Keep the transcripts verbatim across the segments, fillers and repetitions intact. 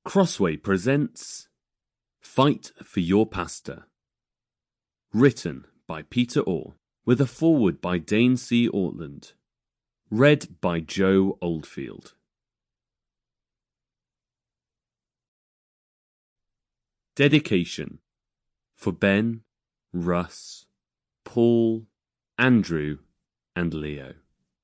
Crossway presents Fight for Your Pastor. Written by Peter Orr, with a foreword by Dane C. Ortland. Read by Joe Oldfield. Dedication for Ben, Russ, Paul, Andrew, and Leo.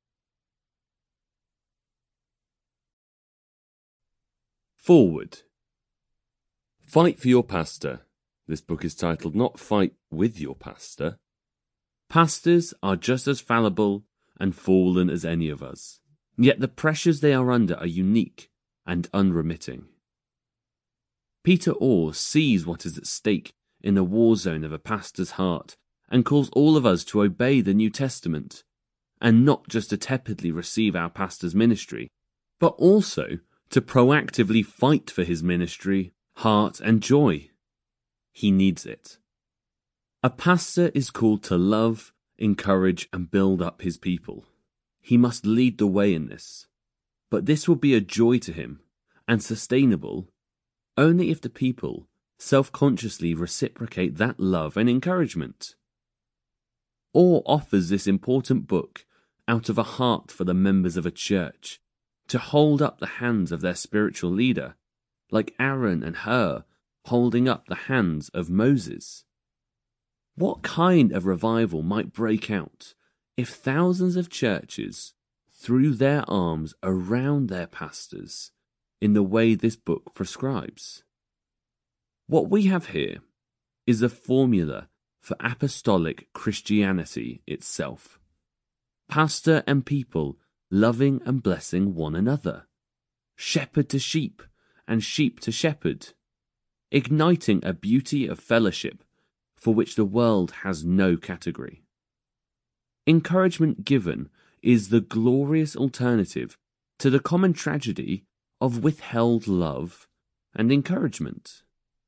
Forward. Fight for your pastor. This book is titled not Fight with Your Pastor. Pastors are just as fallible and fallen as any of us, yet the pressures they are under are unique and unremitting. Peter Orr sees what is at stake in the war zone of a pastor's heart and calls all of us to obey the New Testament, and not just to tepidly receive our pastor's ministry, but also to proactively fight for his ministry, heart, and joy. He needs it. A pastor is called to love, encourage, and build up his people. He must lead the way in this. But this will be a joy to him, and sustainable, only if the people self-consciously reciprocate that love and encouragement. Orr offers this important book out of a heart for the members of a church, to hold up the hands of their spiritual leader, like Aaron and Hur holding up the hands of Moses. What kind of revival might break out if thousands of churches threw their arms around their pastors in the way this book prescribes? What we have here is a formula for apostolic Christianity itself. Pastor and people loving and blessing one another, shepherd to sheep and sheep to shepherd, igniting a beauty of fellowship for which the world has no category. Encouragement given is the glorious alternative to the common tragedy of withheld love and encouragement.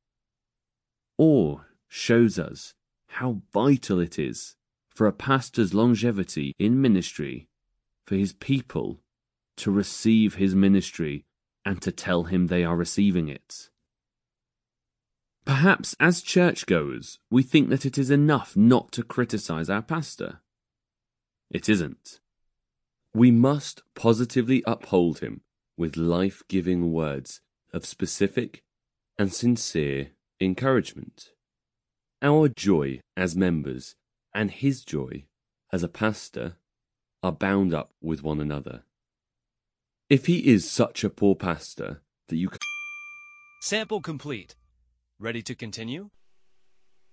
Orr shows us how vital it is for a pastor's longevity in ministry for his people to receive his ministry and to tell him they are receiving it. Perhaps as churchgoers, we think that it is enough not to criticize our pastor. It isn't. We must positively uphold him with life-giving words of specific and sincere encouragement. Our joy as members and his joy as a pastor are bound up with one another. If he is such a poor pastor that you... Sample complete. Ready to continue?